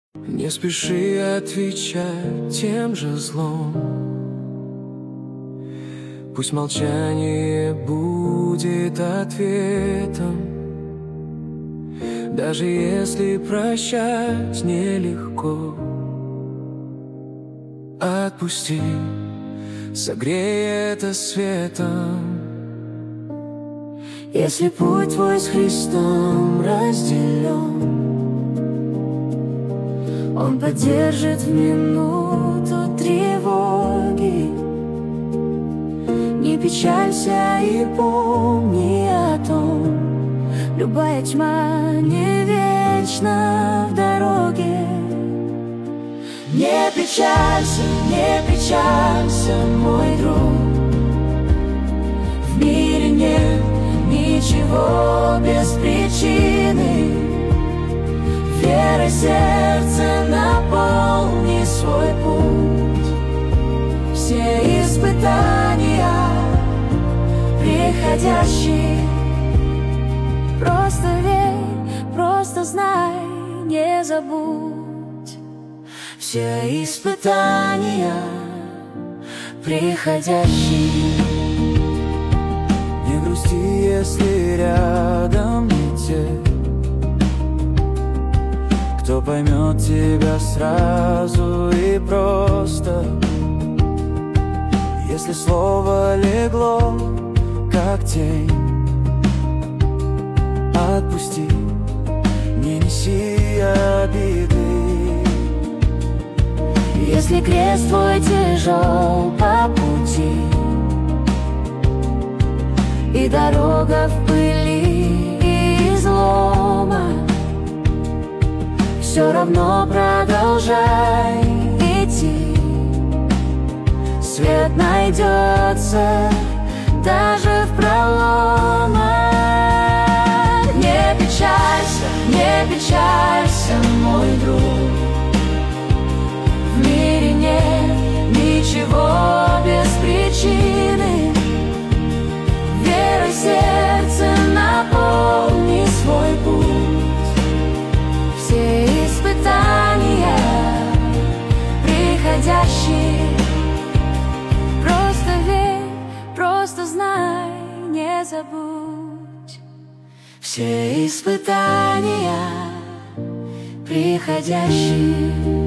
Не спеши отвечать тем же злом. Пусть молчание будет ответом, даже если прощать нелегко. Отпусти, согрей это светом. Если путь твой с Христом разделен, Он поддержит в минуту тревоги. Не печалься и помни о том, любая тьма не вечна в дороге. Не печалься, мой друг. В мире нет ничего без причины. Верой сердце наполни свой путь. Все испытания приходящие, просто верь, просто знай, не забудь. Все испытания приходящие. Не грусти, если рядом не те, кто поймет тебя сразу и просто. Если слово легло, как тень, отпусти, не неси обиды. Если крест твой тяжел по пути, и дорога в пыли и излома, все равно продолжай идти. Свет найдется даже в проломах. Не печалься, мой друг. В мире нет ничего без причины. Верой сердце наполни свой путь. Все испытания приходящие, просто верь, просто знай, не забудь. Все испытания приходящие.